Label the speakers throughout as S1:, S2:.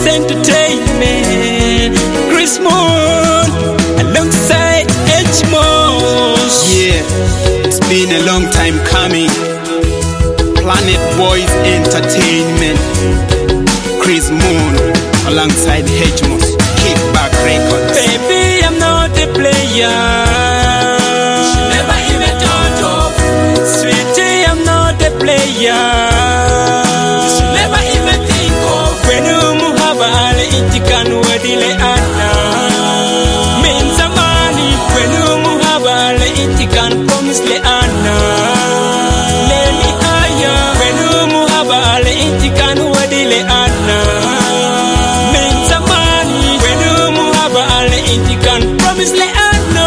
S1: Chris Entertainment, Chris Moon, alongside H Moss.
S2: Yeah, it's been a long time coming. Planet Boys Entertainment, Chris Moon, alongside H Moss, Kickback Records.
S1: Baby, I'm not a player. She never even thought of. Sweetie, I'm not a player. She never even think of. When you muhaba ale itikan wadile ana. Means a money. When you muhaba ale itikan promise le ana. Let me hire. When you muhaba ale itikan wadile ana. Means a money. When you muhaba ale itikan promise le ana.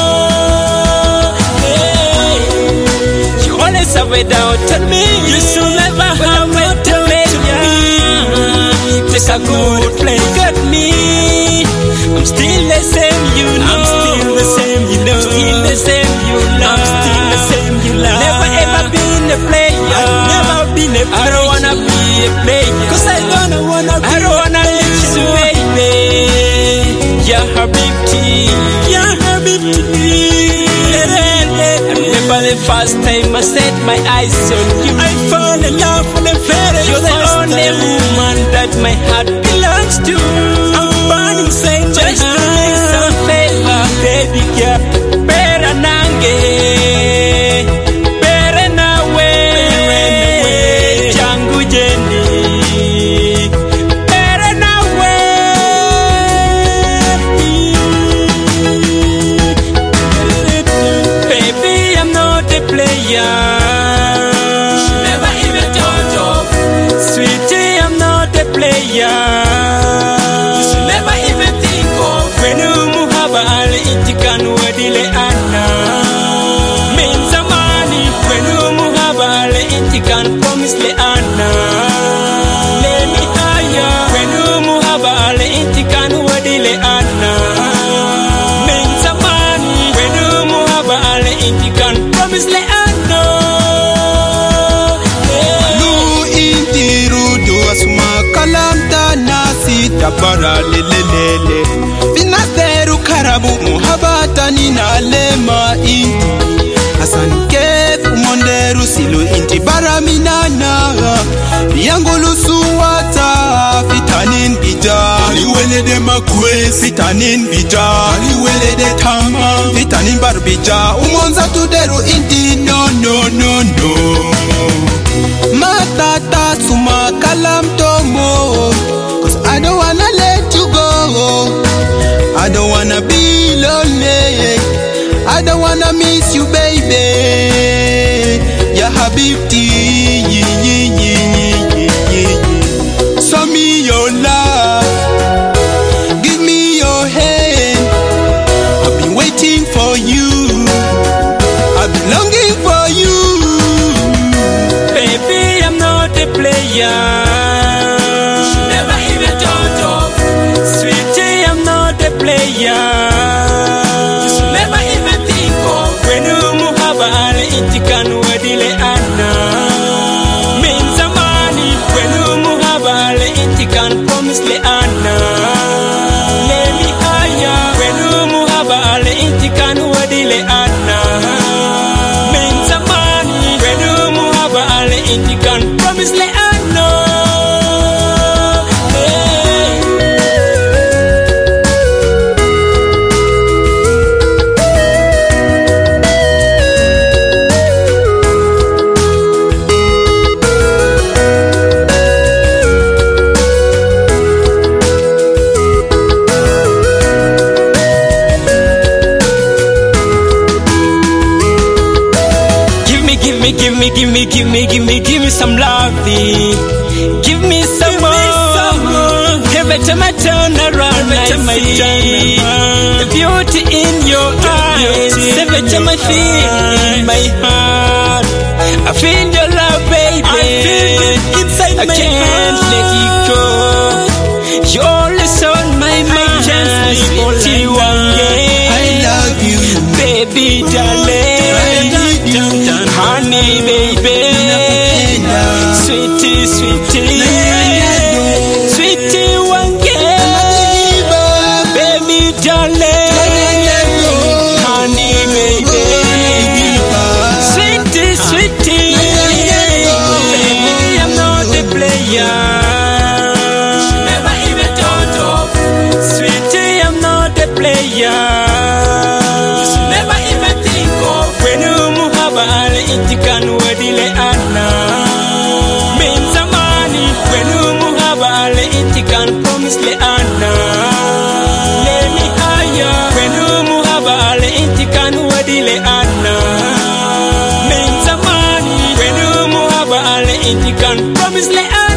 S1: You always have it out on me. You should never have it to me. Just a good place. Got me. I'm still the same, you know. I'm still the same, you know. Still the same, you know. I'm still the same, you know. Never ever been a player. I've never been a player. I don't wanna be a player. Cause I don't wanna be. I don't wanna lose you, baby. Ya Habibti. Ya Habibti. I remember the first time I set my eyes on you. I fell in love for the very You're the only woman that my heart belongs to. I'm burning same just to make some favor. Baby girl, better nange, better nawe, jangu jeni, better nawe. Baby, I'm not a player. She never even thought of. Sweetie, I'm not a player. You should never even think of. When you muhaba ale itikan wadile ana. Means a money. When you muhaba ale itikan promise le ana. Let me hire. When you muhaba ale itikan wadile ana. Means a money. When you muhaba ale itikan promise le ana.
S2: Kalamta nasi tabara lelelele Finasteru karabu muhabata nina lema inti Hasan kef umonderu silu inti bara minana Yangulu suwata fitanin bija Aliwele de makwes fitanin bija Aliwele de tama fitanin barbija Umonza tuderu inti no no no no Matata suma kalam tomo Cause I don't wanna let you go I don't wanna be lonely I don't wanna miss you baby Ya Habibti Show me your love Give me your hand I've been waiting for you I've been longing for you
S1: Baby, I'm not a player. She never even thought of. Sweetie, I'm not a player. You should never even think of. When you muhaba ale itikan wadile ana. Means a money. When you muhaba ale itikan promise le ana. Let me hire. When you muhaba ale itikan wadile ana. Means a money. When you muhaba ale itikan promise le ano. Give me some love. Give me some more. Every time I turn around, I see the beauty in your eyes. Every time I feel in my heart, I feel your love, baby. I feel it inside my heart. I can't let it go. You're always on my mind. I love you, baby, darling. Honey, baby. Sweetie, sweetie, sweetie, one inti kan wadile anna. Min zamani wenu muhaba le inti kan promise le anna. Leni aya wenu muhaba le inti kan wadile anna. Min zamani wenu muhaba le inti kan promise le anna.